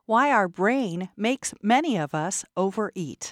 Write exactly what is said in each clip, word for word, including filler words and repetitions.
Why our brain makes many of us overeat.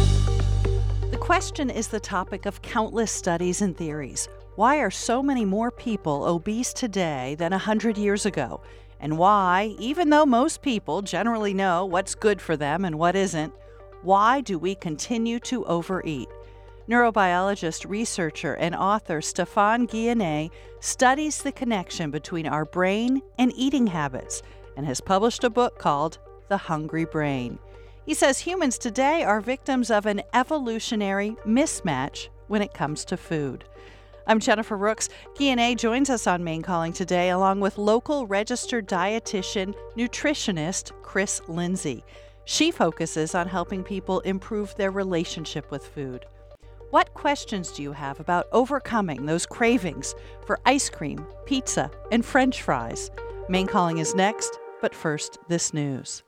The question is the topic of countless studies and theories. Why are so many more people obese today than one hundred years ago? And why, even though most people generally know what's good for them and what isn't, why do we continue to overeat? Neurobiologist, researcher, and author Stefan Guyenet studies the connection between our brain and eating habits and has published a book called The Hungry Brain. He says humans today are victims of an evolutionary mismatch when it comes to food. I'm Jennifer Rooks. Guyenet joins us on Maine Calling today, along with local registered dietitian, nutritionist Chris Lindsay. She focuses on helping people improve their relationship with food. What questions do you have about overcoming those cravings for ice cream, pizza, and French fries? Maine Calling is next, but first, this news.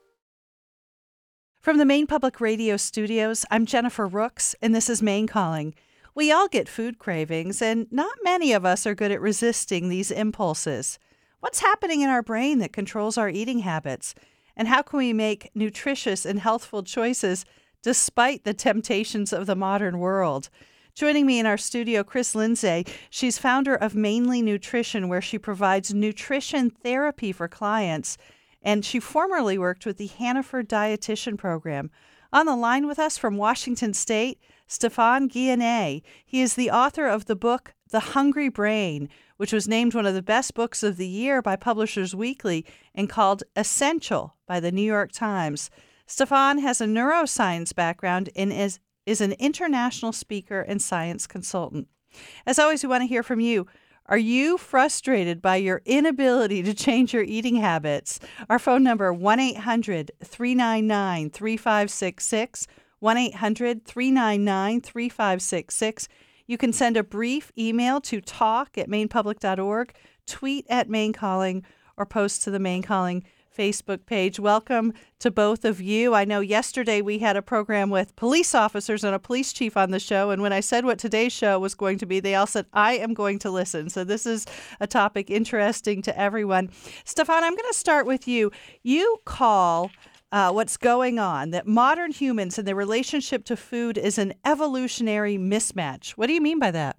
From the Maine Public Radio studios, I'm Jennifer Rooks, and this is Maine Calling. We all get food cravings, and not many of us are good at resisting these impulses. What's happening in our brain that controls our eating habits? And how can we make nutritious and healthful choices despite the temptations of the modern world? Joining me in our studio, Chris Lindsay. She's founder of Mainly Nutrition, where she provides nutrition therapy for clients. And she formerly worked with the Hannaford Dietitian Program. On the line with us from Washington State, Stefan Guyenet. He is the author of the book, The Hungry Brain, which was named one of the best books of the year by Publishers Weekly and called Essential by the New York Times. Stefan has a neuroscience background and is, is an international speaker and science consultant. As always, we want to hear from you. Are you frustrated by your inability to change your eating habits? Our phone number, one eight hundred three nine nine three five six six, one eight hundred three nine nine three five six six. You can send a brief email to talk at maine public dot org, tweet at Maine Calling, or post to the Maine Calling Facebook page. Welcome to both of you. I know yesterday we had a program with police officers and a police chief on the show, and when I said what today's show was going to be, they all said, I am going to listen. So this is a topic interesting to everyone. Stefan, I'm going to start with you. You call uh, what's going on, that modern humans and their relationship to food is an evolutionary mismatch. What do you mean by that?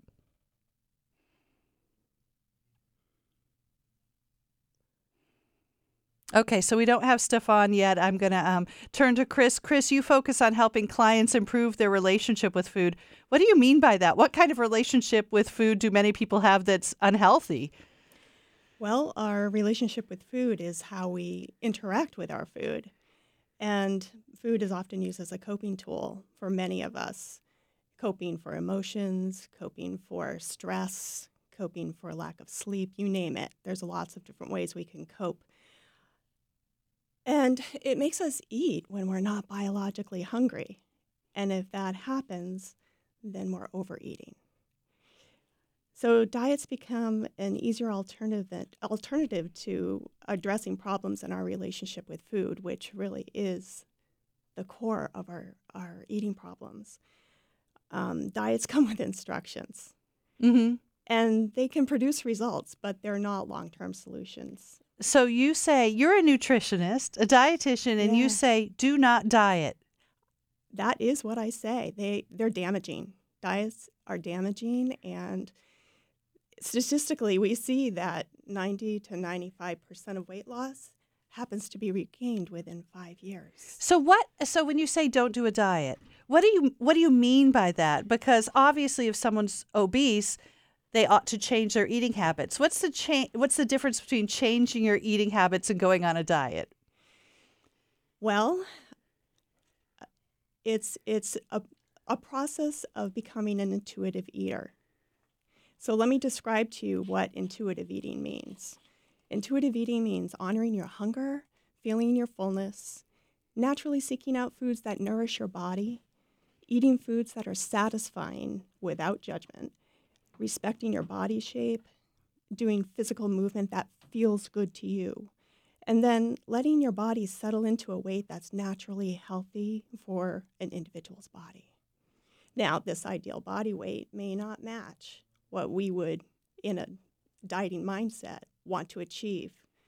Okay, so we don't have Stefan yet. I'm going to um, turn to Chris. Chris, you focus on helping clients improve their relationship with food. What do you mean by that? What kind of relationship with food do many people have that's unhealthy? Well, our relationship with food is how we interact with our food. And food is often used as a coping tool for many of us. Coping for emotions, coping for stress, coping for lack of sleep, you name it. There's lots of different ways we can cope. And it makes us eat when we're not biologically hungry. And if that happens, then we're overeating. So diets become an easier alternative, alternative to addressing problems in our relationship with food, which really is the core of our, our eating problems. Um, diets come with instructions. Mm-hmm. And they can produce results, but they're not long-term solutions. So you say you're a nutritionist, a dietitian, and Yeah. you say do not diet. That is what I say. They, they're damaging. Diets are damaging, and statistically, we see that ninety to ninety-five percent of weight loss happens to be regained within five years. So what? So when you say don't do a diet, what do you what do you mean by that? Because obviously, if someone's obese, they ought to change their eating habits. What's the cha- What's the difference between changing your eating habits and going on a diet? Well, it's it's a, a process of becoming an intuitive eater. So let me describe to you what intuitive eating means. Intuitive eating means honoring your hunger, feeling your fullness, naturally seeking out foods that nourish your body, eating foods that are satisfying without judgment, respecting your body shape, doing physical movement that feels good to you, and then letting your body settle into a weight that's naturally healthy for an individual's body. Now, this ideal body weight may not match what we would, in a dieting mindset, want to achieve,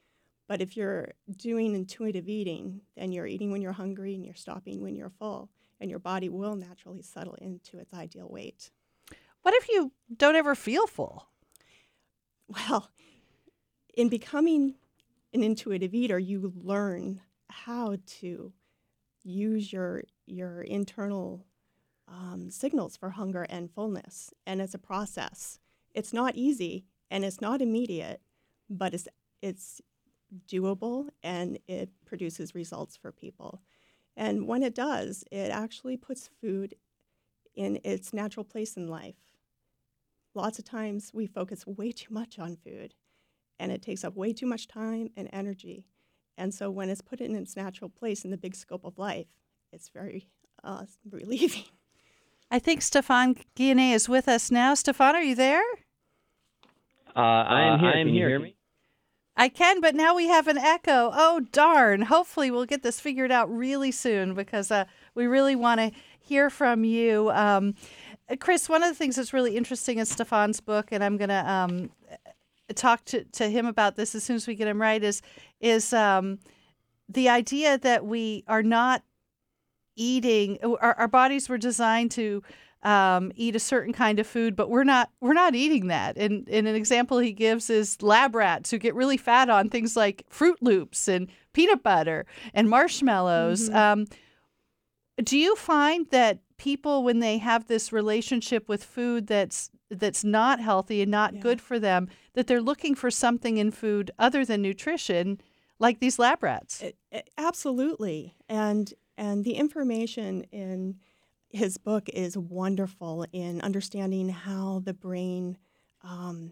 But if you're doing intuitive eating, then you're eating when you're hungry and you're stopping when you're full, and your body will naturally settle into its ideal weight. What if you don't ever feel full? Well, in becoming an intuitive eater, you learn how to use your your internal um, signals for hunger and fullness, and it's a process. It's not easy and it's not immediate, but it's it's doable and it produces results for people. And when it does, it actually puts food in its natural place in life. Lots of times we focus way too much on food, and it takes up way too much time and energy. And so when it's put in its natural place in the big scope of life, it's very uh, relieving. I think Stefan Guyenet is with us now. Stefan, are you there? Uh, I am here. I am Can you here. hear me? I can, but now we have an echo. Oh, darn. Hopefully we'll get this figured out really soon because uh, we really want to hear from you. Um, Chris, one of the things that's really interesting in Stefan's book, and I'm going to um, talk to, to him about this as soon as we get him right, is, is um, the idea that we are not eating, our, our bodies were designed to Um, eat a certain kind of food, but we're not we're not eating that. And, and an example he gives is lab rats who get really fat on things like Fruit Loops and peanut butter and marshmallows. Mm-hmm. Um, do you find that people, when they have this relationship with food that's that's not healthy and not Yeah. good for them, that they're looking for something in food other than nutrition, like these lab rats? It, it, absolutely. And and the information in his book is wonderful in understanding how the brain um,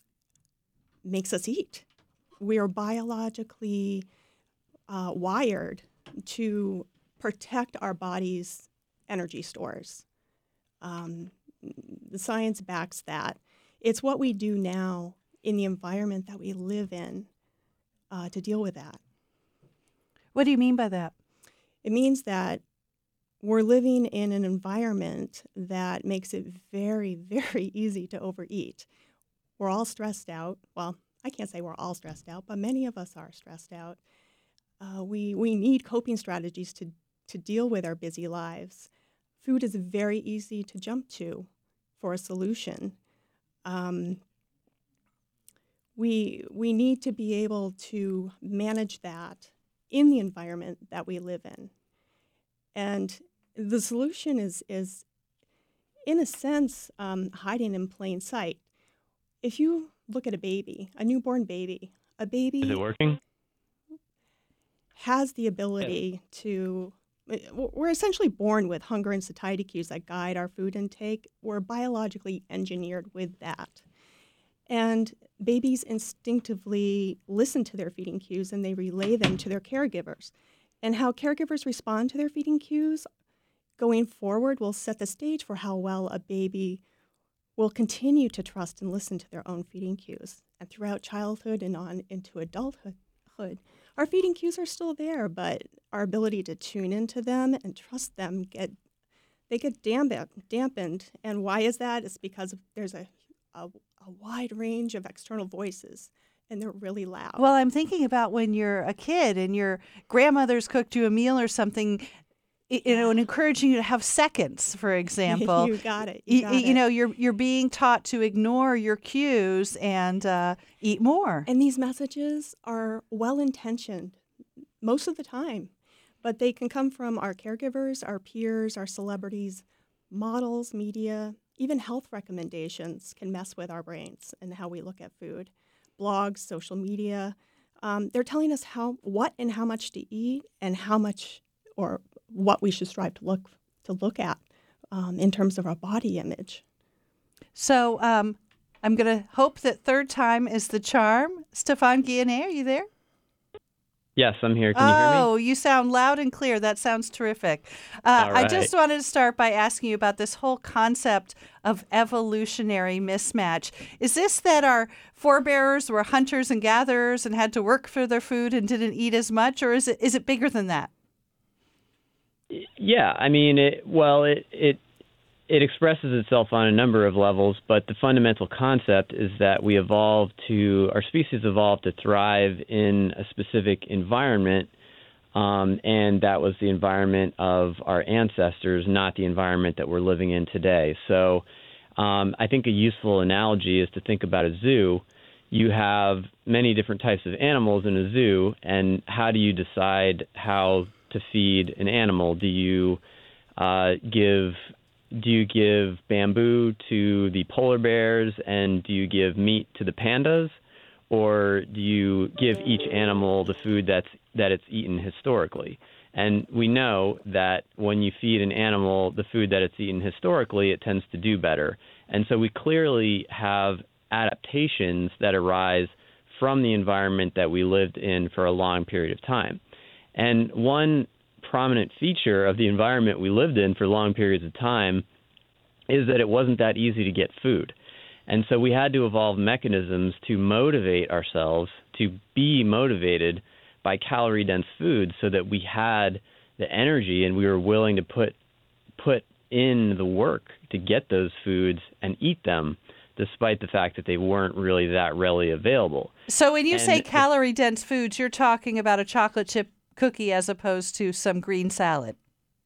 makes us eat. We are biologically uh, wired to protect our body's energy stores. Um, the science backs that. It's what we do now in the environment that we live in uh, to deal with that. What do you mean by that? It means that we're living in an environment that makes it very, very easy to overeat. We're all stressed out. Well, I can't say we're all stressed out, but many of us are stressed out. Uh, we we need coping strategies to, to deal with our busy lives. Food is very easy to jump to for a solution. Um, we we need to be able to manage that in the environment that we live in. And the solution is, is in a sense, um, hiding in plain sight. If you look at a baby, a newborn baby, a baby Is it working? has the ability to, we're essentially born with hunger and satiety cues that guide our food intake. We're biologically engineered with that. And babies instinctively listen to their feeding cues and they relay them to their caregivers. And how caregivers respond to their feeding cues going forward will set the stage for how well a baby will continue to trust and listen to their own feeding cues. And throughout childhood and on into adulthood, our feeding cues are still there, but our ability to tune into them and trust them get they get dampened. dampened. And why is that? It's because there's a, a, a wide range of external voices, and they're really loud. Well, I'm thinking about when you're a kid and your grandmother's cooked you a meal or something, you know, and encouraging you to have seconds, for example. You got it. You, You, got you it. know, you're you're being taught to ignore your cues and uh, eat more. And these messages are well-intentioned most of the time, but they can come from our caregivers, our peers, our celebrities, models, media, even health recommendations can mess with our brains and how we look at food. Blogs, social media, um, they're telling us how, what and how much to eat and how much or what we should strive to look to look at um, in terms of our body image. So um, I'm going to hope that third time is the charm. Stefan Guyenet, are you there? Yes, I'm here. Can you hear me? Oh, you sound loud and clear. That sounds terrific. Uh, All I right. just wanted to start by asking you about this whole concept of evolutionary mismatch. Is this that our forebears were hunters and gatherers and had to work for their food and didn't eat as much, or is it is it bigger than that? Yeah, I mean, it, well, it, it it expresses itself on a number of levels, but the fundamental concept is that we evolved to, our species evolved to thrive in a specific environment, um, and that was the environment of our ancestors, not the environment that we're living in today. So um, I think a useful analogy is to think about a zoo. You have many different types of animals in a zoo, and how do you decide how to feed an animal? Do you uh, give do you give bamboo to the polar bears, and do you give meat to the pandas, or do you give each animal the food that's that it's eaten historically? And we know that when you feed an animal the food that it's eaten historically, it tends to do better. And so we clearly have adaptations that arise from the environment that we lived in for a long period of time. And one prominent feature of the environment we lived in for long periods of time is that it wasn't that easy to get food. And so we had to evolve mechanisms to motivate ourselves to be motivated by calorie-dense foods so that we had the energy and we were willing to put put in the work to get those foods and eat them, despite the fact that they weren't really that readily available. So when you And say the- calorie-dense foods, you're talking about a chocolate chip cookie as opposed to some green salad.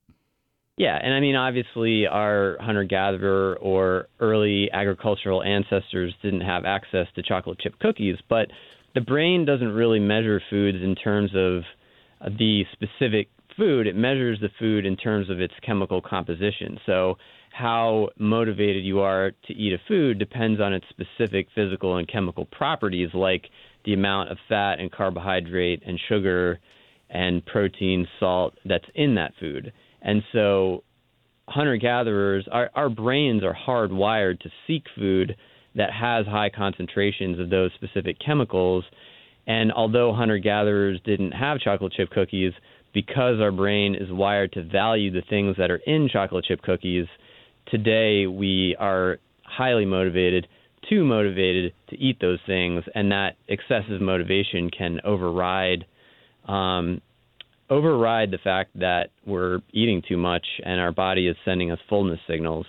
Yeah, and I mean, obviously, our hunter-gatherer or early agricultural ancestors didn't have access to chocolate chip cookies, but the brain doesn't really measure foods in terms of uh, the specific food. It measures the food in terms of its chemical composition. So how motivated you are to eat a food depends on its specific physical and chemical properties, like the amount of fat and carbohydrate and sugar and protein, salt that's in that food. And so hunter-gatherers, our, our brains are hardwired to seek food that has high concentrations of those specific chemicals. And although hunter-gatherers didn't have chocolate chip cookies, because our brain is wired to value the things that are in chocolate chip cookies, today we are highly motivated, too motivated to eat those things, and that excessive motivation can override um, override the fact that we're eating too much and our body is sending us fullness signals.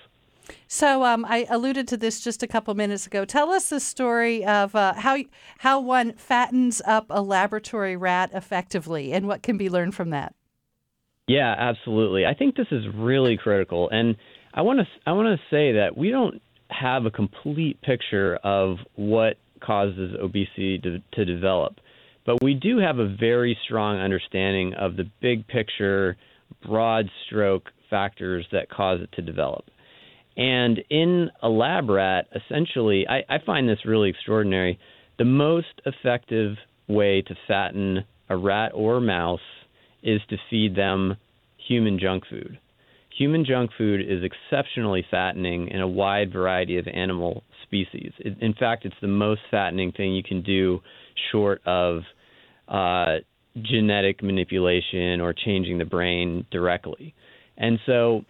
So um, I alluded to this just a couple minutes ago. Tell us the story of uh, how how one fattens up a laboratory rat effectively and what can be learned from that. Yeah, absolutely. I think this is really critical. And I want to I want to say that we don't have a complete picture of what causes obesity to, to develop. But we do have a very strong understanding of the big picture, broad stroke factors that cause it to develop. And in a lab rat, essentially, I, I find this really extraordinary. The most effective way to fatten a rat or mouse is to feed them human junk food. Human junk food is exceptionally fattening in a wide variety of animal species. It, in fact, it's the most fattening thing you can do short of uh, genetic manipulation or changing the brain directly. And so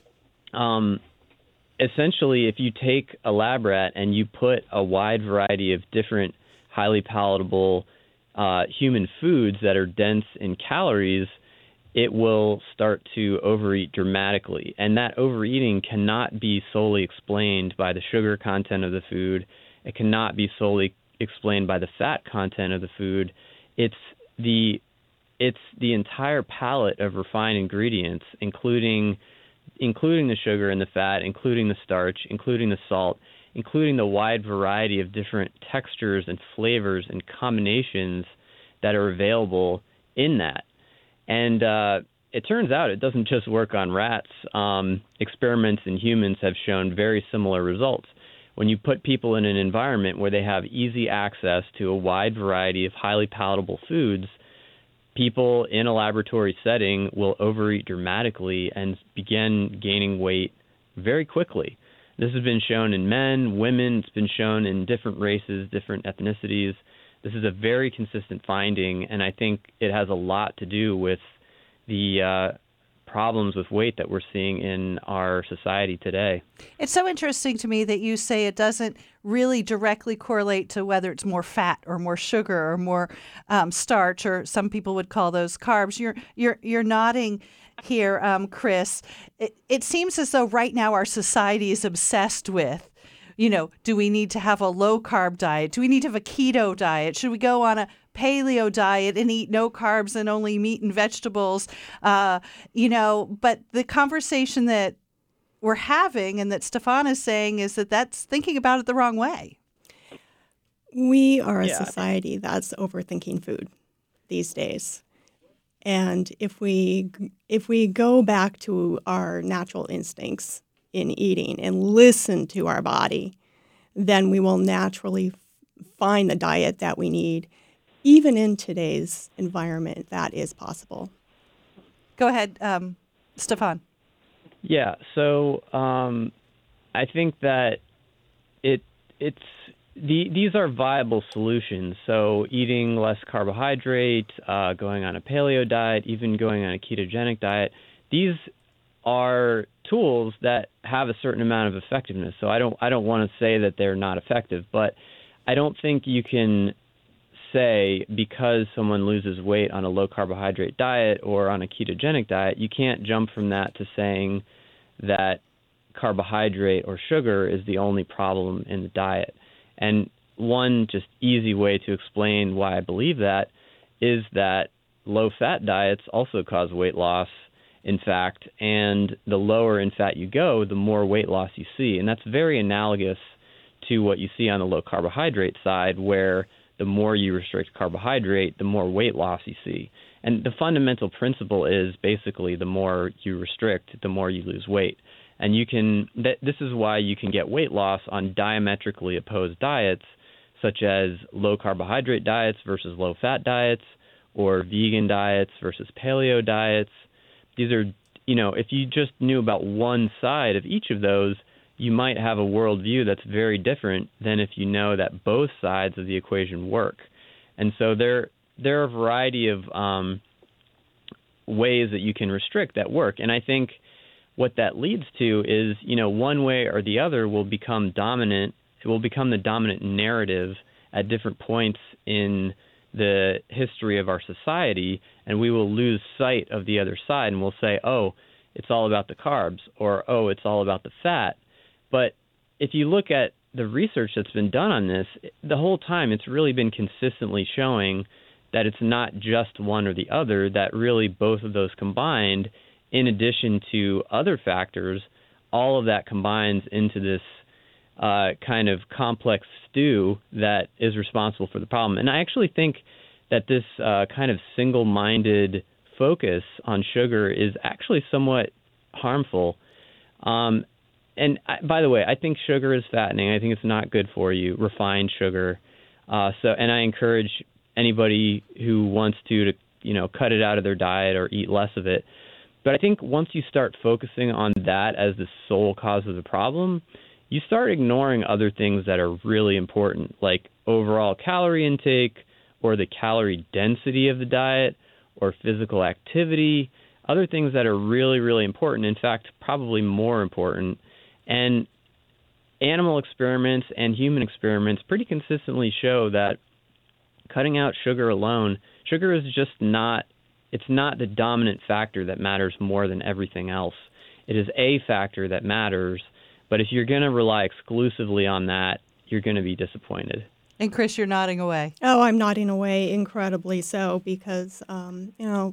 um, essentially, if you take a lab rat and you put a wide variety of different highly palatable uh, human foods that are dense in calories, it will start to overeat dramatically. And that overeating cannot be solely explained by the sugar content of the food. It cannot be solely explained by the fat content of the food. It's the it's the entire palette of refined ingredients, including including the sugar and the fat, including the starch, including the salt, including the wide variety of different textures and flavors and combinations that are available in that. And uh, it turns out it doesn't just work on rats. Um, experiments in humans have shown very similar results. When you put people in an environment where they have easy access to a wide variety of highly palatable foods, people in a laboratory setting will overeat dramatically and begin gaining weight very quickly. This has been shown in men, women. It's been shown in different races, different ethnicities. This is a very consistent finding, and I think it has a lot to do with the uh, problems with weight that we're seeing in our society today. It's so interesting to me that you say it doesn't really directly correlate to whether it's more fat or more sugar or more um, starch, or some people would call those carbs. You're you're you're nodding here, um, Chris. It, it seems as though right now our society is obsessed with, you know, do we need to have a low carb diet? Do we need to have a keto diet? Should we go on a paleo diet and eat no carbs and only meat and vegetables? Uh, you know, but the conversation that we're having and that Stefan is saying is that that's thinking about it the wrong way. We are a Yeah. society that's overthinking food these days. And if we if we go back to our natural instincts in eating and listen to our body, then we will naturally f- find the diet that we need. Even in today's environment, that is possible. Go ahead, um, Stefan. Yeah, so um, I think that it it's the, these are viable solutions. So eating less carbohydrate, uh, going on a paleo diet, even going on a ketogenic diet, these are tools that have a certain amount of effectiveness. So I don't I don't want to say that they're not effective, but I don't think you can say because someone loses weight on a low carbohydrate diet or on a ketogenic diet, you can't jump from that to saying that carbohydrate or sugar is the only problem in the diet. And one just easy way to explain why I believe that is that low-fat diets also cause weight loss, in fact, and the lower in fat you go, the more weight loss you see. And that's very analogous to what you see on the low-carbohydrate side, where the more you restrict carbohydrate, the more weight loss you see. And the fundamental principle is basically the more you restrict, the more you lose weight. And you can th- this is why you can get weight loss on diametrically opposed diets, such as low-carbohydrate diets versus low-fat diets, or vegan diets versus paleo diets. These are, you know, if you just knew about one side of each of those, you might have a worldview that's very different than if you know that both sides of the equation work. And so there, there are a variety of um, ways that you can restrict that work. And I think what that leads to is, you know, one way or the other will become dominant. It will become the dominant narrative at different points in the history of our society, and we will lose sight of the other side, and we'll say, oh, it's all about the carbs, or, oh, it's all about the fat. But if you look at the research that's been done on this, the whole time it's really been consistently showing that it's not just one or the other, that really both of those combined, in addition to other factors, all of that combines into this uh, kind of complex stew that is responsible for the problem. And I actually think that this uh, kind of single-minded focus on sugar is actually somewhat harmful. Um, and I, by the way, I think sugar is fattening. I think it's not good for you, refined sugar. Uh, so, and I encourage anybody who wants to to you know cut it out of their diet or eat less of it. But I think once you start focusing on that as the sole cause of the problem, you start ignoring other things that are really important, like overall calorie intake or the calorie density of the diet or physical activity, other things that are really, really important, in fact, probably more important. And animal experiments and human experiments pretty consistently show that cutting out sugar alone, sugar is just not, it's not the dominant factor that matters more than everything else. It is a factor that matters, but if you're going to rely exclusively on that, you're going to be disappointed. And Chris, you're nodding away. Oh, I'm nodding away incredibly so because, um, you know,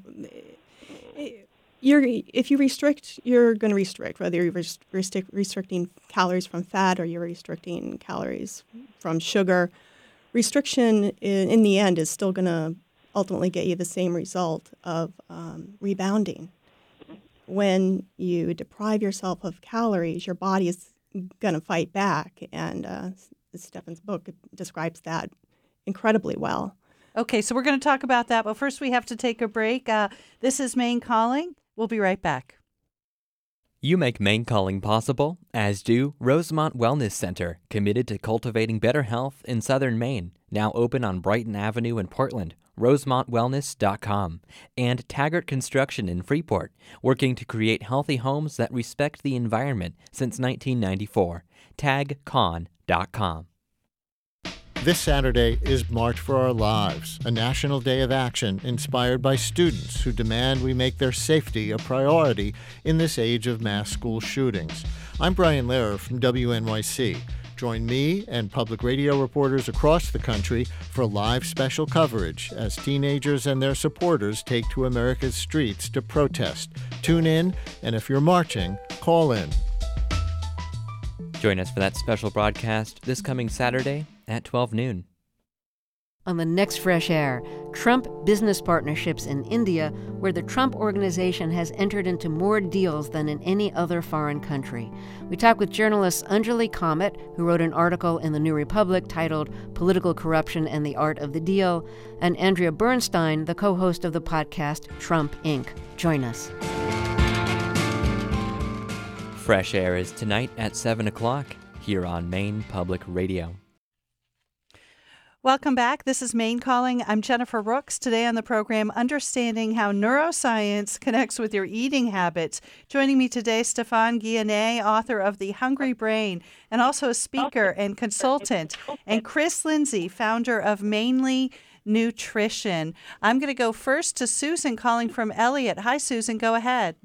you're if you restrict, you're going to restrict, whether you're rest- restrict, restricting calories from fat or you're restricting calories from sugar. Restriction in, in the end is still going to ultimately get you the same result of um, rebounding. When you deprive yourself of calories, your body is going to fight back, and uh, Stefan's book describes that incredibly well. Okay, so we're going to talk about that, but first we have to take a break. Uh, this is Maine Calling. We'll be right back. You make Maine Calling possible, as do Rosemont Wellness Center, committed to cultivating better health in southern Maine, now open on Brighton Avenue in Portland. rosemont wellness dot com, and Taggart Construction in Freeport, working to create healthy homes that respect the environment since nineteen ninety-four. tag con dot com. This Saturday is March for Our Lives, a national day of action inspired by students who demand we make their safety a priority in this age of mass school shootings. I'm Brian Lehrer from W N Y C. Join me and public radio reporters across the country for live special coverage as teenagers and their supporters take to America's streets to protest. Tune in, and if you're marching, call in. Join us for that special broadcast this coming Saturday at twelve noon. On the next Fresh Air, Trump business partnerships in India, where the Trump Organization has entered into more deals than in any other foreign country. We talk with journalist Anjali Kamat, who wrote an article in the New Republic titled Political Corruption and the Art of the Deal, and Andrea Bernstein, the co-host of the podcast Trump Incorporated. Join us. Fresh Air is tonight at seven o'clock here on Maine Public Radio. Welcome back. This is Maine Calling. I'm Jennifer Rooks. Today on the program, understanding how neuroscience connects with your eating habits. Joining me today, Stéphane Guyenet, author of The Hungry Brain, and also a speaker and consultant, and Chris Lindsay, founder of Mainly Nutrition. I'm going to go first to Susan calling from Elliott. Hi, Susan. Go ahead.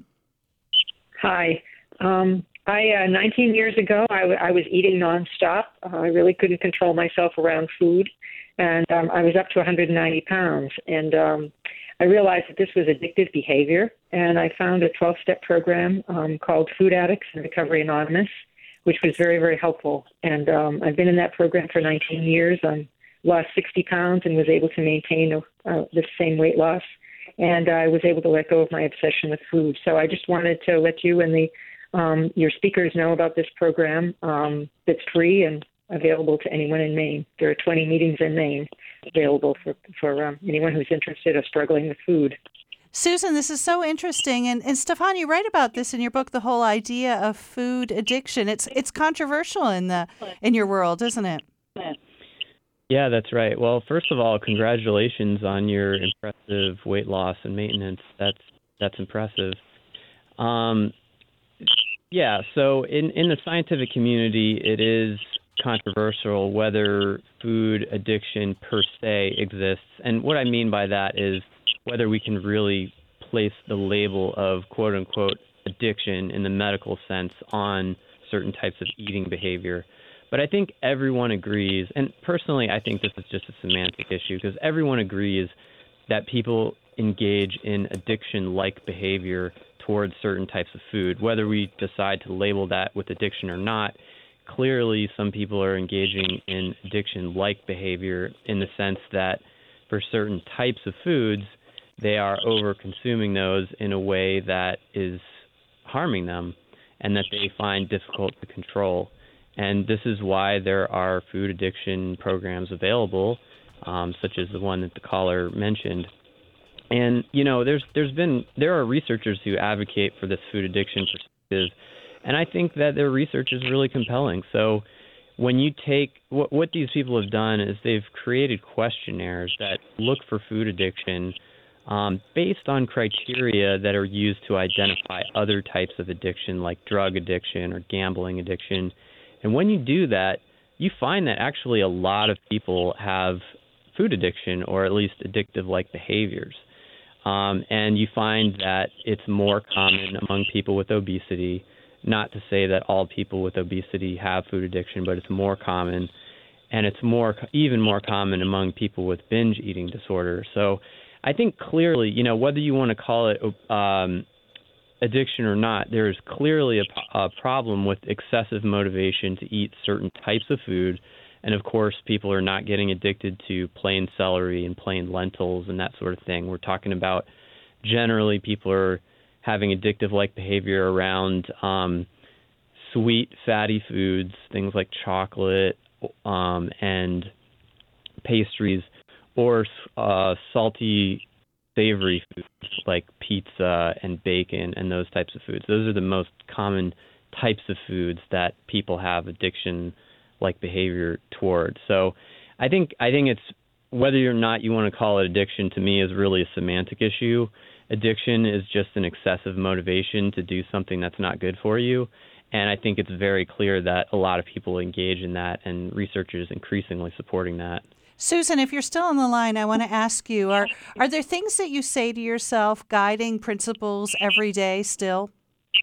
Hi. Um, I, uh, nineteen years ago, I, w- I was eating nonstop. Uh, I really couldn't control myself around food. And um, I was up to one hundred ninety pounds. And um, I realized that this was addictive behavior. And I found a twelve-step program um, called Food Addicts and Recovery Anonymous, which was very, very helpful. And um, I've been in that program for nineteen years. I lost sixty pounds and was able to maintain uh, the same weight loss. And I was able to let go of my obsession with food. So I just wanted to let you and the Um, your speakers know about this program um, that's free and available to anyone in Maine. There are twenty meetings in Maine available for, for um, anyone who's interested or struggling with food. Susan, this is so interesting. And, and Stéphane, you write about this in your book, the whole idea of food addiction. It's it's controversial in the in your world, isn't it? Yeah, that's right. Well, first of all, congratulations on your impressive weight loss and maintenance. That's that's impressive. Um, Yeah, so in, in the scientific community, it is controversial whether food addiction per se exists. And what I mean by that is whether we can really place the label of quote-unquote addiction in the medical sense on certain types of eating behavior. But I think everyone agrees, and personally I think this is just a semantic issue, because everyone agrees that people engage in addiction-like behavior towards certain types of food. Whether we decide to label that with addiction or not, clearly some people are engaging in addiction-like behavior in the sense that for certain types of foods, they are over-consuming those in a way that is harming them and that they find difficult to control. And this is why there are food addiction programs available, um, such as the one that the caller mentioned. And, you know, there's there's been there are researchers who advocate for this food addiction perspective, and I think that their research is really compelling. So when you take what, what these people have done is they've created questionnaires that look for food addiction um, based on criteria that are used to identify other types of addiction, like drug addiction or gambling addiction. And when you do that, you find that actually a lot of people have food addiction or at least addictive-like behaviors. Um, and you find that it's more common among people with obesity. Not to say that all people with obesity have food addiction, but it's more common. And it's more, even more common among people with binge eating disorder. So I think clearly, you know, whether you want to call it um, addiction or not, there is clearly a, a problem with excessive motivation to eat certain types of food. And of course, people are not getting addicted to plain celery and plain lentils and that sort of thing. We're talking about generally people are having addictive-like behavior around um, sweet, fatty foods, things like chocolate um, and pastries, or uh, salty, savory foods like pizza and bacon and those types of foods. Those are the most common types of foods that people have addiction like behavior toward. So I think I think it's whether or not you want to call it addiction, to me, is really a semantic issue. Addiction is just an excessive motivation to do something that's not good for you. And I think it's very clear that a lot of people engage in that, and research is increasingly supporting that. Susan, if you're still on the line, I want to ask you, are, are there things that you say to yourself, guiding principles every day still?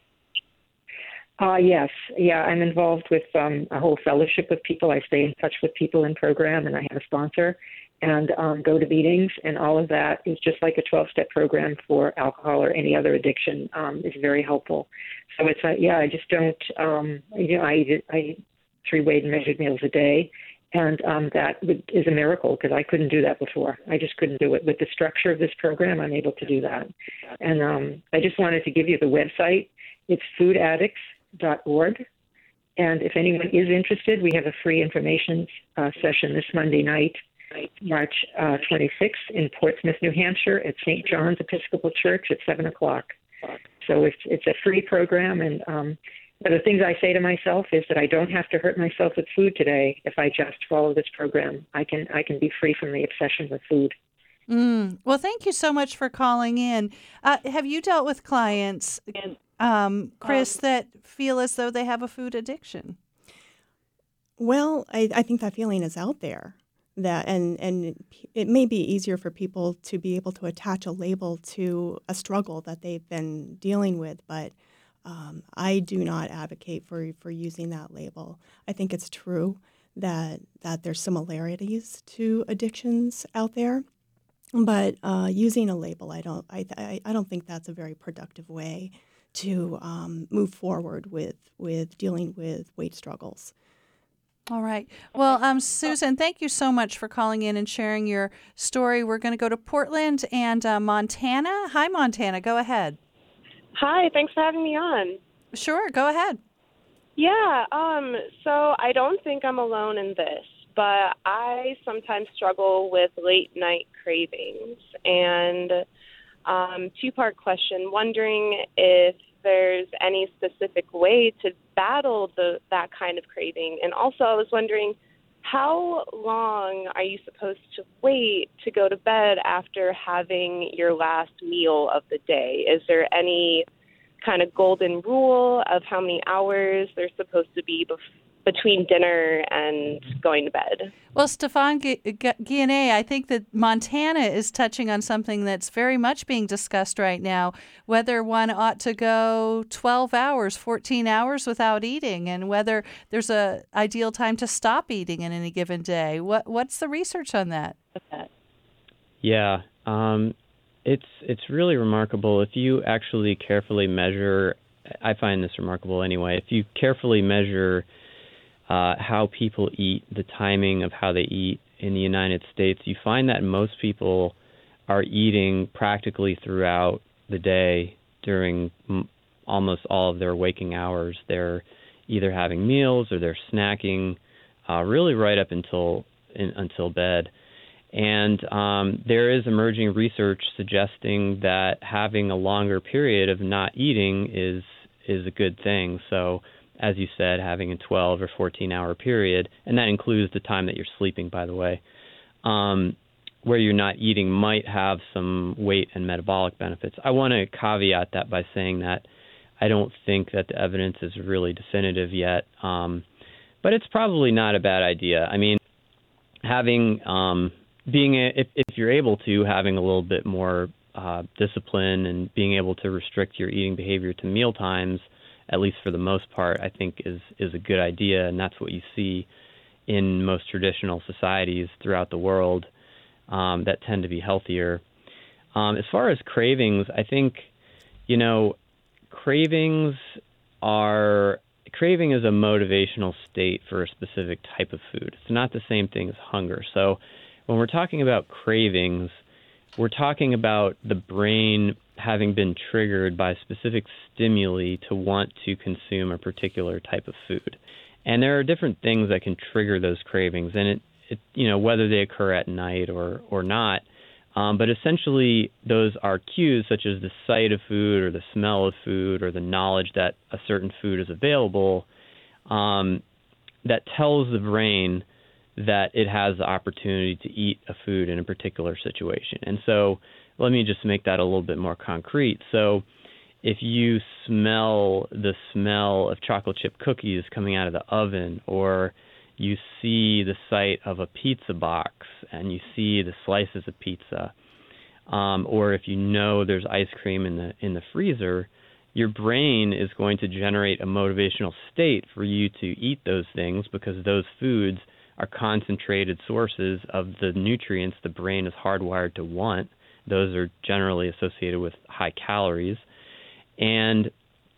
Uh, yes. Yeah, I'm involved with um, a whole fellowship of people. I stay in touch with people in program, and I have a sponsor, and um, go to meetings, and all of that is just like a twelve-step program for alcohol or any other addiction. Um, is very helpful. So it's, uh, yeah, I just don't, um, you know, I eat, I eat three weighed and measured meals a day, and um, that is a miracle because I couldn't do that before. I just couldn't do it. With the structure of this program, I'm able to do that. And um, I just wanted to give you the website. It's food addicts dot org. And if anyone is interested, we have a free information uh, session this Monday night, March uh, twenty-sixth, in Portsmouth, New Hampshire, at Saint John's Episcopal Church at seven o'clock. So it's it's a free program, and um, one of the things I say to myself is that I don't have to hurt myself with food today if I just follow this program. I can I can be free from the obsession with food. Mm. Well, thank you so much for calling in. Uh, have you dealt with clients, um, Chris, um, that feel as though they have a food addiction? Well, I, I think that feeling is out there. That and, and it may be easier for people to be able to attach a label to a struggle that they've been dealing with, but um, I do not advocate for, for using that label. I think it's true that that there's similarities to addictions out there. But uh, using a label, I don't, I, I, I don't think that's a very productive way to um, move forward with with dealing with weight struggles. All right. Well, um, Susan, thank you so much for calling in and sharing your story. We're going to go to Portland and uh, Montana. Hi, Montana. Go ahead. Hi. Thanks for having me on. Sure. Go ahead. Yeah. Um. So I don't think I'm alone in this, but I sometimes struggle with late night cravings. And um, two-part question, wondering if there's any specific way to battle the that kind of craving. And also I was wondering, how long are you supposed to wait to go to bed after having your last meal of the day? Is there any kind of golden rule of how many hours there's supposed to be before between dinner and going to bed? Well, Stefan Guillenet, I think that Montana is touching on something that's very much being discussed right now, whether one ought to go twelve hours, fourteen hours without eating, and whether there's a ideal time to stop eating in any given day. What What's the research on that? Yeah, um, it's it's really remarkable. If you actually carefully measure, I find this remarkable anyway, if you carefully measure Uh, how people eat, the timing of how they eat in the United States, you find that most people are eating practically throughout the day during m- almost all of their waking hours. They're either having meals or they're snacking, uh, really right up until in, until bed. And um, there is emerging research suggesting that having a longer period of not eating is is a good thing. So, as you said, having a twelve or fourteen hour period, and that includes the time that you're sleeping, by the way, um, where you're not eating might have some weight and metabolic benefits. I want to caveat that by saying that I don't think that the evidence is really definitive yet, um, but it's probably not a bad idea. I mean, having, um, being, a, if, if you're able to, having a little bit more uh, discipline and being able to restrict your eating behavior to meal times, at least for the most part, I think is is a good idea, and that's what you see in most traditional societies throughout the world um, that tend to be healthier. Um, as far as cravings, I think, you know, cravings are, craving is a motivational state for a specific type of food. It's not the same thing as hunger. So when we're talking about cravings, we're talking about the brain having been triggered by specific stimuli to want to consume a particular type of food. And there are different things that can trigger those cravings, and it, it you know, whether they occur at night or, or not. Um, but essentially, those are cues such as the sight of food or the smell of food or the knowledge that a certain food is available um, that tells the brain that it has the opportunity to eat a food in a particular situation. And so let me just make that a little bit more concrete. So if you smell the smell of chocolate chip cookies coming out of the oven, or you see the sight of a pizza box and you see the slices of pizza, um, or if you know there's ice cream in the in the freezer, your brain is going to generate a motivational state for you to eat those things, because those foods are concentrated sources of the nutrients the brain is hardwired to want. Those are generally associated with high calories. And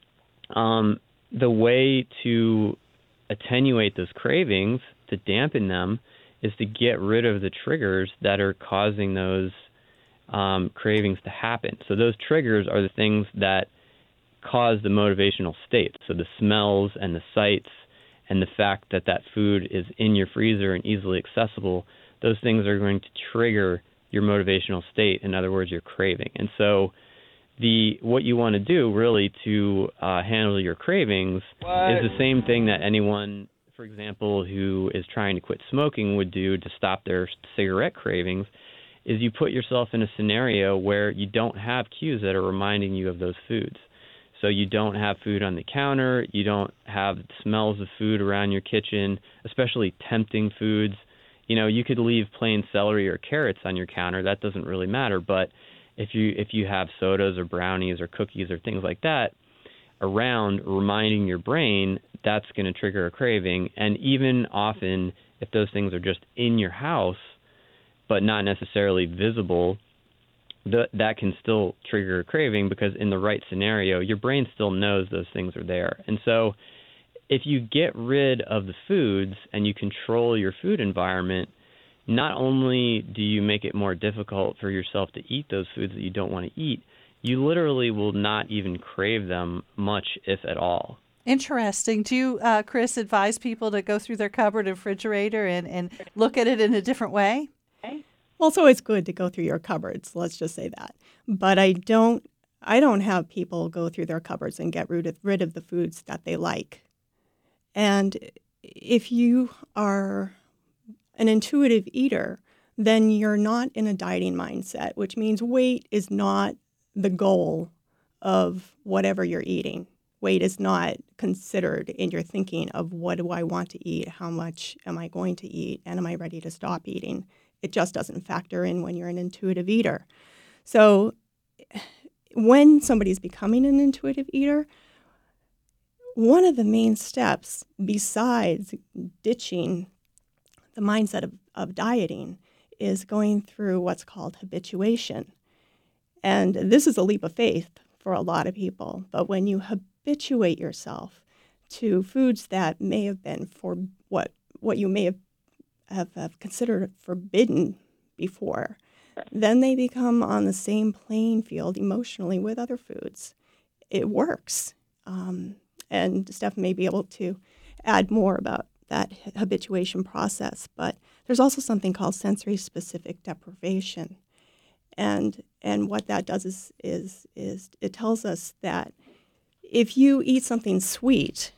um, the way to attenuate those cravings, to dampen them, is to get rid of the triggers that are causing those um, cravings to happen. So those triggers are the things that cause the motivational state. So the smells and the sights and the fact that that food is in your freezer and easily accessible, those things are going to trigger your motivational state. In other words, your craving. And so the what you want to do really to uh, handle your cravings what? is the same thing that anyone, for example, who is trying to quit smoking would do to stop their cigarette cravings, is you put yourself in a scenario where you don't have cues that are reminding you of those foods. So you don't have food on the counter, you don't have smells of food around your kitchen, especially tempting foods. You know, you could leave plain celery or carrots on your counter, that doesn't really matter, but if you if you have sodas or brownies or cookies or things like that around reminding your brain, that's going to trigger a craving. And even often, if those things are just in your house but not necessarily visible, The, that can still trigger a craving, because in the right scenario, your brain still knows those things are there. And so if you get rid of the foods and you control your food environment, not only do you make it more difficult for yourself to eat those foods that you don't want to eat, you literally will not even crave them much, if at all. Interesting. Do you, uh, Chris, advise people to go through their cupboard and refrigerator and, and look at it in a different way? Well, it's always good to go through your cupboards, let's just say that. But I don't I don't have people go through their cupboards and get rid of, rid of the foods that they like. And if you are an intuitive eater, then you're not in a dieting mindset, which means weight is not the goal of whatever you're eating. Weight is not considered in your thinking of what do I want to eat, how much am I going to eat, and am I ready to stop eating? It just doesn't factor in when you're an intuitive eater. So when somebody's becoming an intuitive eater, one of the main steps, besides ditching the mindset of, of dieting, is going through what's called habituation. And this is a leap of faith for a lot of people. But when you habituate yourself to foods that may have been for what what you may have Have, have considered forbidden before, then they become on the same playing field emotionally with other foods. It works. Um, and Steph may be able to add more about that habituation process, but there's also something called sensory-specific deprivation. And and what that does is, is, is it tells us that if you eat something sweet,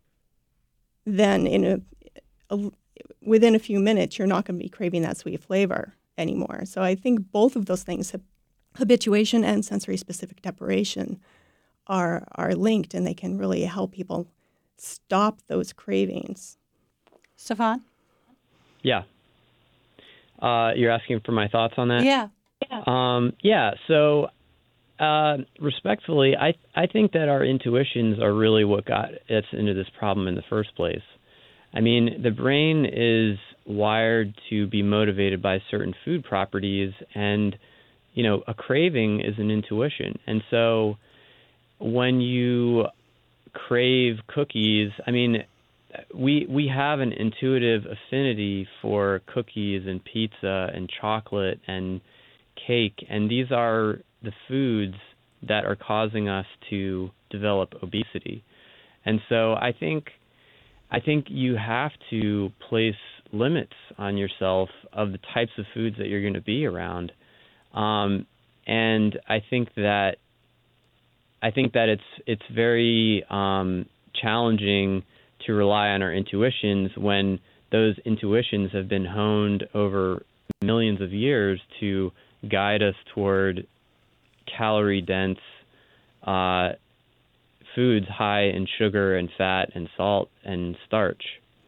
then in a, a within a few minutes, you're not going to be craving that sweet flavor anymore. So I think both of those things, habituation and sensory-specific deprivation, are are linked, and they can really help people stop those cravings. Stefan? Yeah. Uh, you're asking for my thoughts on that? Yeah. Yeah. Um, yeah. So, uh, respectfully, I I think that our intuitions are really what got us into this problem in the first place. I mean, the brain is wired to be motivated by certain food properties, and, you know, a craving is an intuition. And so when you crave cookies, I mean, we we have an intuitive affinity for cookies and pizza and chocolate and cake, and these are the foods that are causing us to develop obesity. And so I think I think you have to place limits on yourself of the types of foods that you're going to be around. Um, and I think that I think that it's it's very um, challenging to rely on our intuitions when those intuitions have been honed over millions of years to guide us toward calorie-dense uh, foods high in sugar and fat and salt and starch.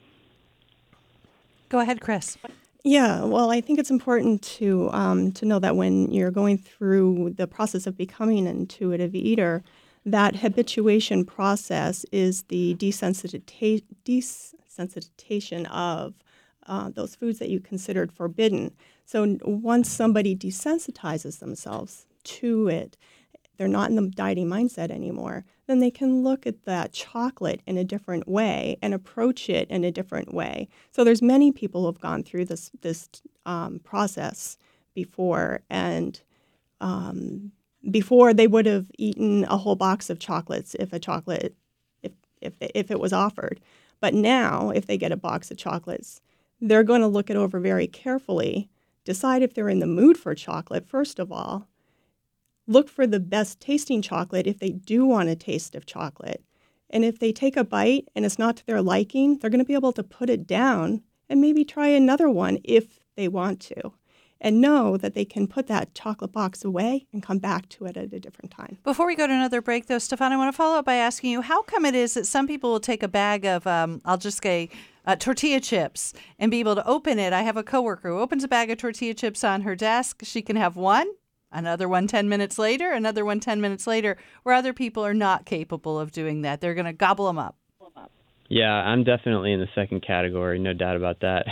Go ahead, Chris. Yeah, well, I think it's important to um, to know that when you're going through the process of becoming an intuitive eater, that habituation process is the desensitita- desensitization of uh, those foods that you considered forbidden. So once somebody desensitizes themselves to it, they're not in the dieting mindset anymore, then they can look at that chocolate in a different way and approach it in a different way. So there's many people who have gone through this this um, process before, and um, before they would have eaten a whole box of chocolates if a chocolate if if if it was offered. But now, if they get a box of chocolates, they're going to look it over very carefully, decide if they're in the mood for chocolate, first of all. Look for the best tasting chocolate if they do want a taste of chocolate. And if they take a bite and it's not to their liking, they're going to be able to put it down and maybe try another one if they want to. And know that they can put that chocolate box away and come back to it at a different time. Before we go to another break, though, Stefan, I want to follow up by asking you, how come it is that some people will take a bag of, um, I'll just say, uh, tortilla chips and be able to open it? I have a coworker who opens a bag of tortilla chips on her desk. She can have one, another one ten minutes later, another one ten minutes later, where other people are not capable of doing that. They're going to gobble them up. Yeah, I'm definitely in the second category, no doubt about that.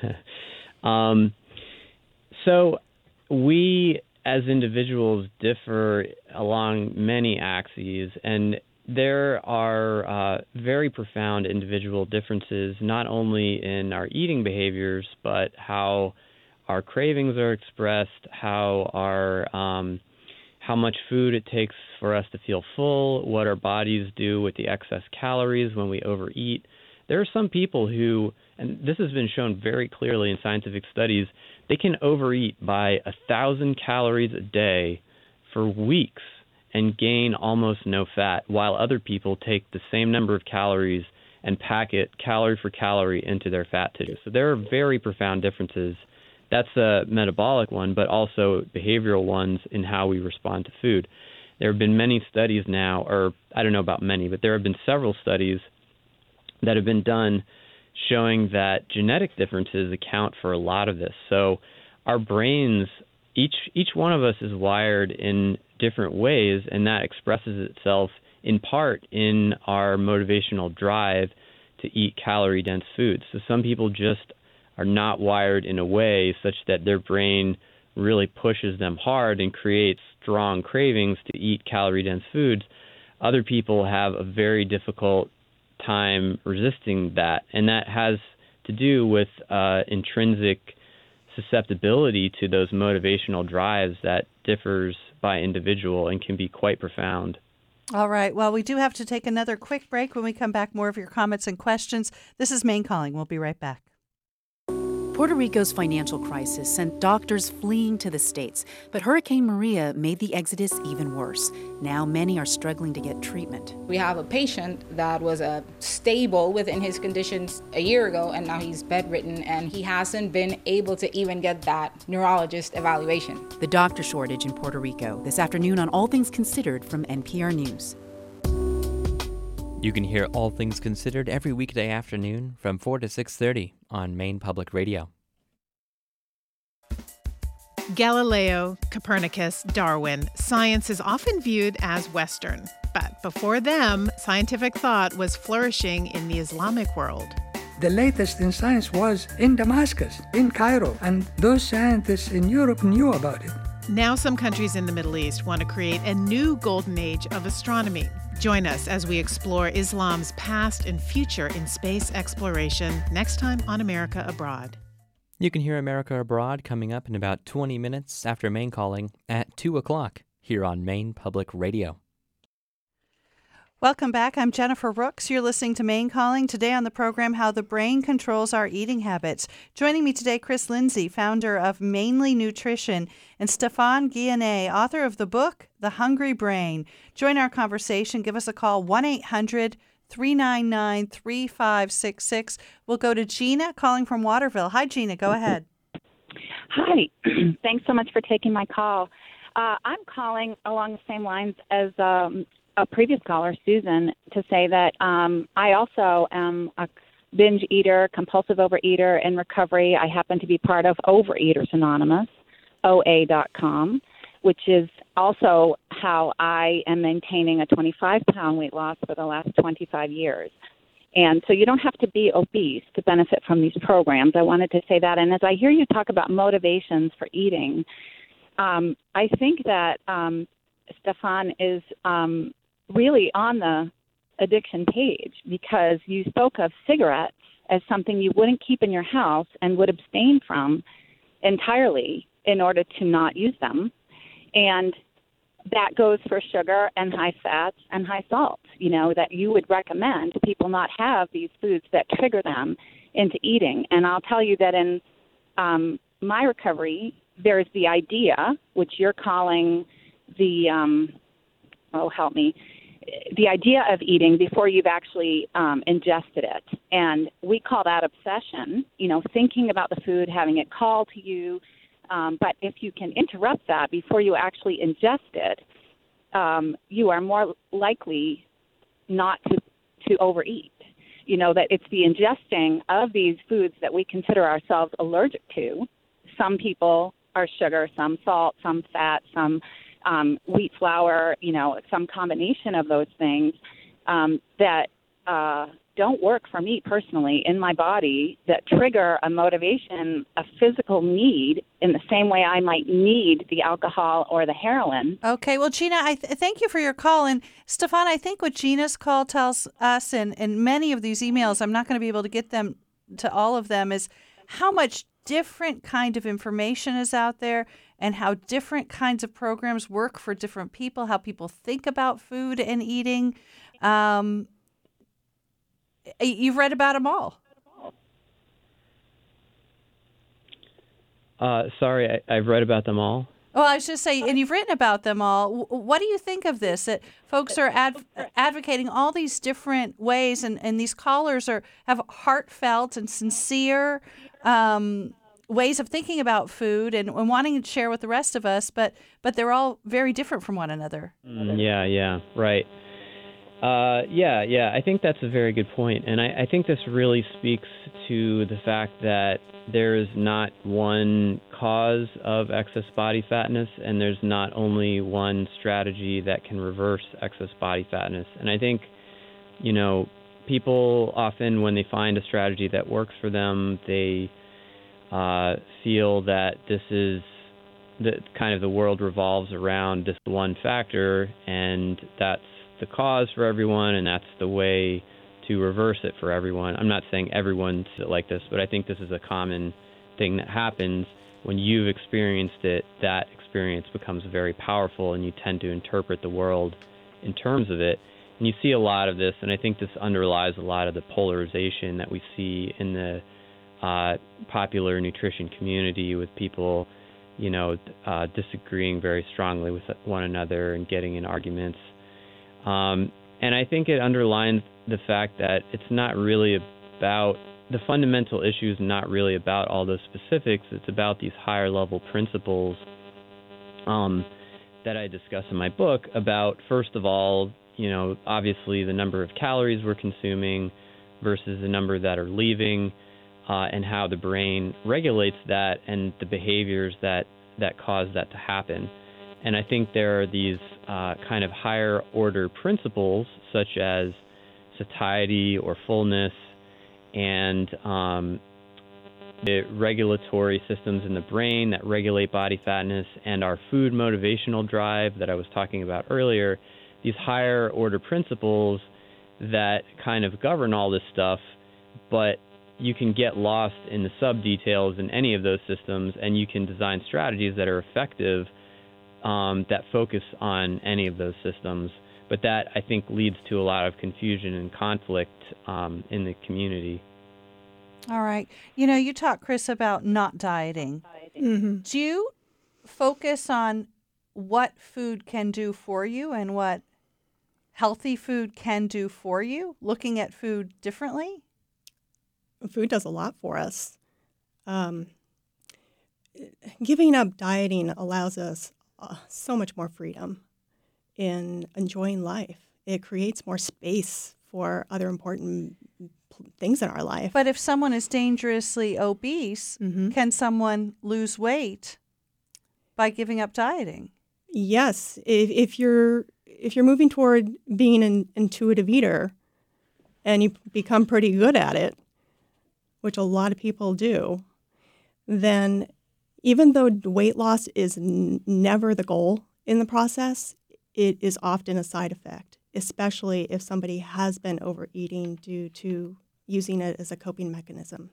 um, so we as individuals differ along many axes, and there are uh, very profound individual differences, not only in our eating behaviors, but how our cravings are expressed, how our um, how much food it takes for us to feel full, what our bodies do with the excess calories when we overeat. There are some people who, and this has been shown very clearly in scientific studies, they can overeat by a thousand calories a day for weeks and gain almost no fat, while other people take the same number of calories and pack it calorie for calorie into their fat tissue. So there are very profound differences. That's a metabolic one, but also behavioral ones in how we respond to food. There have been many studies now, or I don't know about many, but there have been several studies that have been done showing that genetic differences account for a lot of this. So our brains, each each one of us is wired in different ways, and that expresses itself in part in our motivational drive to eat calorie-dense foods. So some people just are not wired in a way such that their brain really pushes them hard and creates strong cravings to eat calorie-dense foods. Other people have a very difficult time resisting that, and that has to do with uh, intrinsic susceptibility to those motivational drives that differs by individual and can be quite profound. All right. Well, we do have to take another quick break. When we come back, more of your comments and questions. This is Maine Calling. We'll be right back. Puerto Rico's financial crisis sent doctors fleeing to the States, but Hurricane Maria made the exodus even worse. Now many are struggling to get treatment. We have a patient that was uh, stable within his conditions a year ago, and now he's bedridden, and he hasn't been able to even get that neurologist evaluation. The doctor shortage in Puerto Rico, this afternoon on All Things Considered from N P R News. You can hear All Things Considered every weekday afternoon from four to six thirty on Maine Public Radio. Galileo, Copernicus, Darwin, science is often viewed as Western. But before them, scientific thought was flourishing in the Islamic world. The latest in science was in Damascus, in Cairo, and those scientists in Europe knew about it. Now some countries in the Middle East want to create a new golden age of astronomy. Join us as we explore Islam's past and future in space exploration next time on America Abroad. You can hear America Abroad coming up in about twenty minutes after Maine Calling at two o'clock here on Maine Public Radio. Welcome back. I'm Jennifer Rooks. You're listening to Maine Calling. Today on the program, how the brain controls our eating habits. Joining me today, Chris Lindsay, founder of Mainly Nutrition, and Stefan Guyenet, author of the book, The Hungry Brain. Join our conversation. Give us a call, one eight hundred three nine nine, three five six six. We'll go to Gina calling from Waterville. Hi, Gina. Go ahead. Hi. Thanks so much for taking my call. Uh, I'm calling along the same lines as um, a previous caller, Susan, to say that um, I also am a binge eater, compulsive overeater in recovery. I happen to be part of Overeaters Anonymous, O A dot com, which is also how I am maintaining a twenty-five pound weight loss for the last twenty-five years. And so you don't have to be obese to benefit from these programs. I wanted to say that. And as I hear you talk about motivations for eating, um, I think that um, Stefan is um, really on the addiction page, because you spoke of cigarettes as something you wouldn't keep in your house and would abstain from entirely in order to not use them. And that goes for sugar and high fats and high salt, you know, that you would recommend people not have these foods that trigger them into eating. And I'll tell you that in um, my recovery, there's the idea, which you're calling the, um, oh, help me, the idea of eating before you've actually um, ingested it. And we call that obsession, you know, thinking about the food, having it call to you. Um, but if you can interrupt that before you actually ingest it, um, you are more likely not to, to overeat. You know, that it's the ingesting of these foods that we consider ourselves allergic to. Some people are sugar, some salt, some fat, some um, wheat flour, you know, some combination of those things um, that uh, don't work for me personally in my body, that trigger a motivation, a physical need in the same way I might need the alcohol or the heroin. Okay, well, Gina, I th- thank you for your call. And Stefan, I think what Gina's call tells us, and, and many of these emails, I'm not going to be able to get them to all of them, is how much different kind of information is out there and how different kinds of programs work for different people, how people think about food and eating. Um, you've read about them all. Uh, sorry, I, I've read about them all. Well, I was just saying, and you've written about them all. What do you think of this? That folks are ad- advocating all these different ways, and, and these callers are have heartfelt and sincere um, ways of thinking about food and, and wanting to share with the rest of us, but but they're all very different from one another. Mm, yeah, yeah, right. Uh, yeah, yeah, I think that's a very good point. And I, I think this really speaks to the fact that there is not one cause of excess body fatness, and there's not only one strategy that can reverse excess body fatness. And I think, you know, people often, when they find a strategy that works for them, they uh, feel that this is the kind of the world revolves around this one factor, and that's the cause for everyone, and that's the way to reverse it for everyone. I'm not saying everyone's like this, but I think this is a common thing that happens. When you've experienced it, that experience becomes very powerful, and you tend to interpret the world in terms of it. And you see a lot of this, and I think this underlies a lot of the polarization that we see in the uh, popular nutrition community, with people, you know, uh, disagreeing very strongly with one another and getting in arguments. Um, and I think it underlines the fact that it's not really about, the fundamental issue is not really about all those specifics. It's about these higher level principles um, that I discuss in my book about, first of all, you know, obviously the number of calories we're consuming versus the number that are leaving, uh, and how the brain regulates that and the behaviors that, that cause that to happen. And I think there are these uh, kind of higher order principles, such as satiety or fullness, and um, the regulatory systems in the brain that regulate body fatness, and our food motivational drive that I was talking about earlier. These higher order principles that kind of govern all this stuff, but you can get lost in the sub details in any of those systems, and you can design strategies that are effective Um, that focus on any of those systems. But that, I think, leads to a lot of confusion and conflict um, in the community. All right. You know, you talk, Chris, about not dieting. Mm-hmm. Do you focus on what food can do for you and what healthy food can do for you, looking at food differently? Food does a lot for us. Um, giving up dieting allows us uh, so much more freedom in enjoying life. It creates more space for other important things in our life. But if someone is dangerously obese, mm-hmm. can someone lose weight by giving up dieting? Yes. If, if you're if you're moving toward being an intuitive eater and you become pretty good at it, which a lot of people do, then even though weight loss is n- never the goal in the process, it is often a side effect, especially if somebody has been overeating due to using it as a coping mechanism.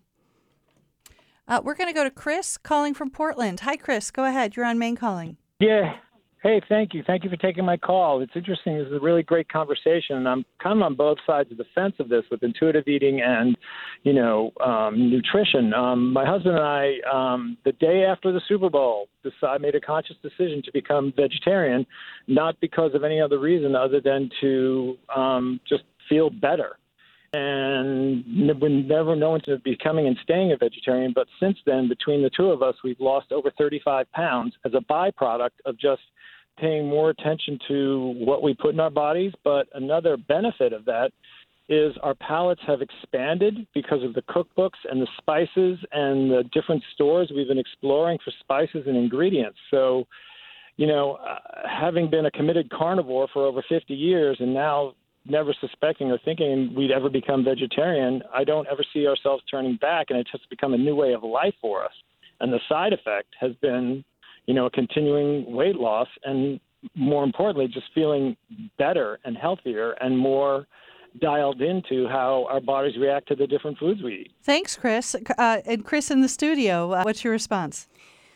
Uh, we're going to go to Chris calling from Portland. Hi, Chris. Go ahead. You're on Main Calling. Yeah. Hey, thank you. Thank you for taking my call. It's interesting. This is a really great conversation. And I'm kind of on both sides of the fence of this with intuitive eating and, you know, um, nutrition. Um, my husband and I, um, the day after the Super Bowl, decided, made a conscious decision to become vegetarian, not because of any other reason other than to um, just feel better. And we never known to becoming and staying a vegetarian. But since then, between the two of us, we've lost over thirty-five pounds as a byproduct of just paying more attention to what we put in our bodies. But another benefit of that is our palates have expanded because of the cookbooks and the spices and the different stores we've been exploring for spices and ingredients. So, you know, uh, having been a committed carnivore for over fifty years and now never suspecting or thinking we'd ever become vegetarian, I don't ever see ourselves turning back, and it's just become a new way of life for us. And the side effect has been, you know, a continuing weight loss and, more importantly, just feeling better and healthier and more dialed into how our bodies react to the different foods we eat. Thanks, Chris. Uh, and Chris in the studio, uh, what's your response?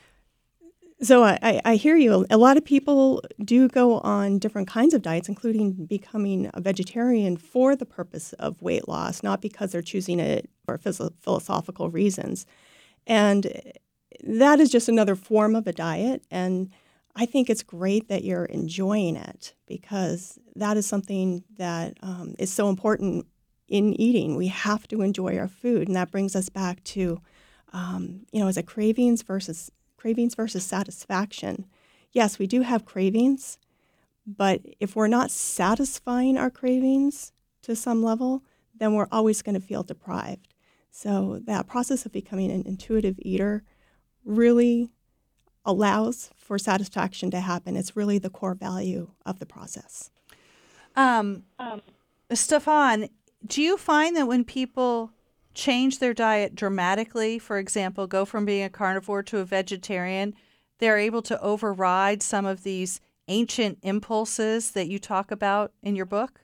So I, I hear you. A lot of people do go on different kinds of diets, including becoming a vegetarian for the purpose of weight loss, not because they're choosing it for philosophical reasons. And that is just another form of a diet. And I think it's great that you're enjoying it, because that is something that um, is so important in eating. We have to enjoy our food. And that brings us back to, um, you know, is it cravings versus Cravings versus satisfaction. Yes, we do have cravings, but if we're not satisfying our cravings to some level, then we're always going to feel deprived. So that process of becoming an intuitive eater really allows for satisfaction to happen. It's really the core value of the process. Um, um, Stefan, do you find that when people change their diet dramatically, for example, go from being a carnivore to a vegetarian, they're able to override some of these ancient impulses that you talk about in your book?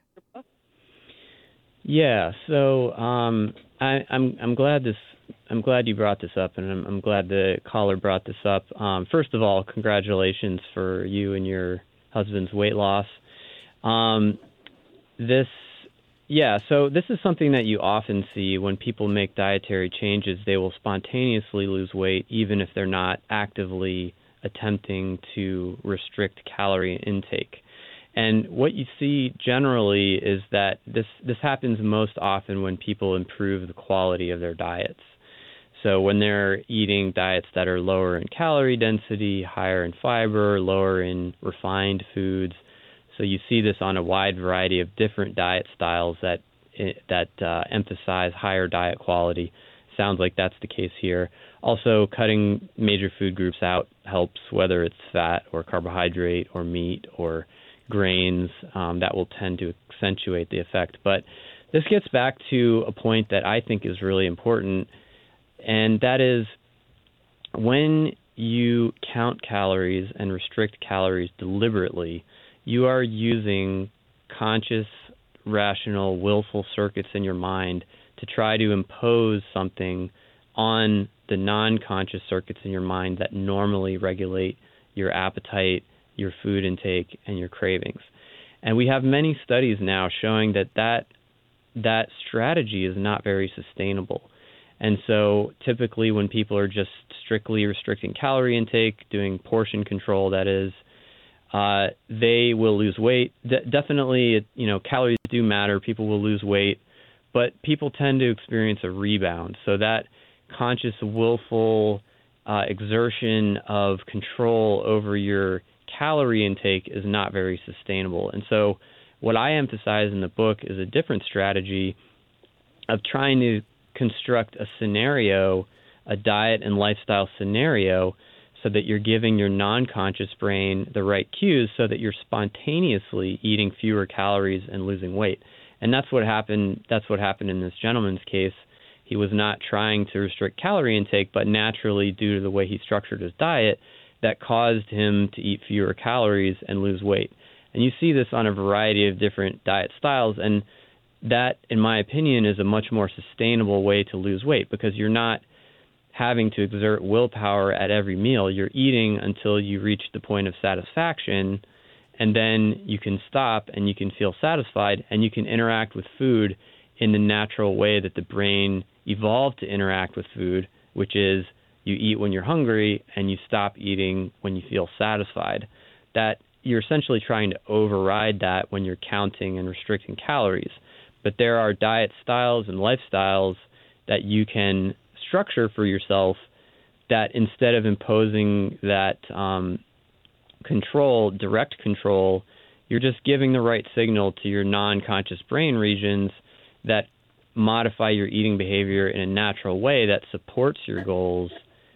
Yeah, so um, I, I'm I'm glad this I'm glad you brought this up, and I'm, I'm glad the caller brought this up. Um, first of all, congratulations for you and your husband's weight loss. Um, this. Yeah, so this is something that you often see when people make dietary changes. They will spontaneously lose weight even if they're not actively attempting to restrict calorie intake. And what you see generally is that this, this happens most often when people improve the quality of their diets. So when they're eating diets that are lower in calorie density, higher in fiber, lower in refined foods. So you see this on a wide variety of different diet styles that that uh, emphasize higher diet quality. Sounds like that's the case here. Also, cutting major food groups out helps, whether it's fat or carbohydrate or meat or grains. Um, that will tend to accentuate the effect. But this gets back to a point that I think is really important, and that is when you count calories and restrict calories deliberately, you are using conscious, rational, willful circuits in your mind to try to impose something on the non-conscious circuits in your mind that normally regulate your appetite, your food intake, and your cravings. And we have many studies now showing that that, that strategy is not very sustainable. And so typically when people are just strictly restricting calorie intake, doing portion control, that is, uh, they will lose weight. De- definitely, you know, calories do matter. People will lose weight, but people tend to experience a rebound. So that conscious, willful uh, exertion of control over your calorie intake is not very sustainable. And so what I emphasize in the book is a different strategy of trying to construct a scenario, a diet and lifestyle scenario, so that you're giving your non-conscious brain the right cues so that you're spontaneously eating fewer calories and losing weight. And that's what happened. That's what happened in this gentleman's case. He was not trying to restrict calorie intake, but naturally, due to the way he structured his diet, that caused him to eat fewer calories and lose weight. And you see this on a variety of different diet styles. And that, in my opinion, is a much more sustainable way to lose weight, because you're not having to exert willpower at every meal. You're eating until you reach the point of satisfaction, and then you can stop and you can feel satisfied, and you can interact with food in the natural way that the brain evolved to interact with food, which is you eat when you're hungry and you stop eating when you feel satisfied. That you're essentially trying to override that when you're counting and restricting calories. But there are diet styles and lifestyles that you can structure for yourself that, instead of imposing that um, control, direct control, you're just giving the right signal to your non-conscious brain regions that modify your eating behavior in a natural way that supports your goals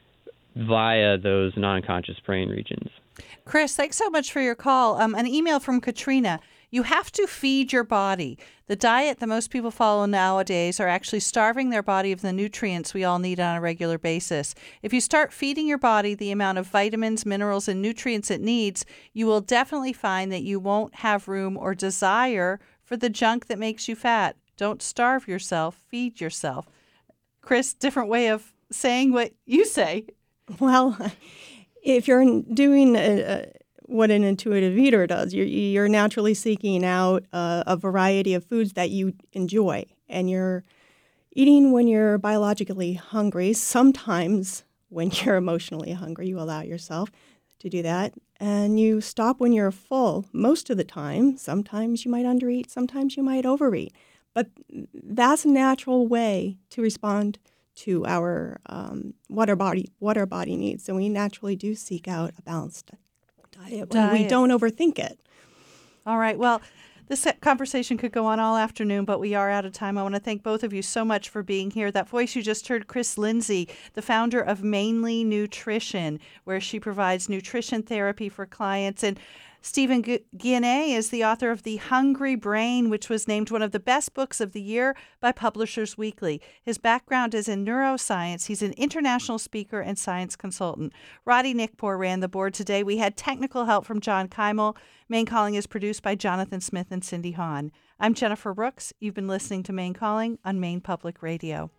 via those non-conscious brain regions. Chris, thanks so much for your call. Um, an email from Katrina. You have to feed your body. The diet that most people follow nowadays are actually starving their body of the nutrients we all need on a regular basis. If you start feeding your body the amount of vitamins, minerals, and nutrients it needs, you will definitely find that you won't have room or desire for the junk that makes you fat. Don't starve yourself, feed yourself. Chris, different way of saying what you say. Well, if you're doing a, a what an intuitive eater does, you're, you're naturally seeking out a, a variety of foods that you enjoy, and you're eating when you're biologically hungry. Sometimes when you're emotionally hungry, you allow yourself to do that, and you stop when you're full. Most of the time, sometimes you might undereat, sometimes you might overeat, but that's a natural way to respond to our um, what our body what our body needs. So we naturally do seek out a balanced diet when we don't overthink it. All right. Well, this conversation could go on all afternoon, but we are out of time. I want to thank both of you so much for being here. That voice you just heard, Chris Lindsay, the founder of Mainly Nutrition, where she provides nutrition therapy for clients. And Stephen Guyenet is the author of The Hungry Brain, which was named one of the best books of the year by Publishers Weekly. His background is in neuroscience. He's an international speaker and science consultant. Roddy Nickpour ran the board today. We had technical help from John Keimel. Maine Calling is produced by Jonathan Smith and Cindy Hahn. I'm Jennifer Rooks. You've been listening to Maine Calling on Maine Public Radio.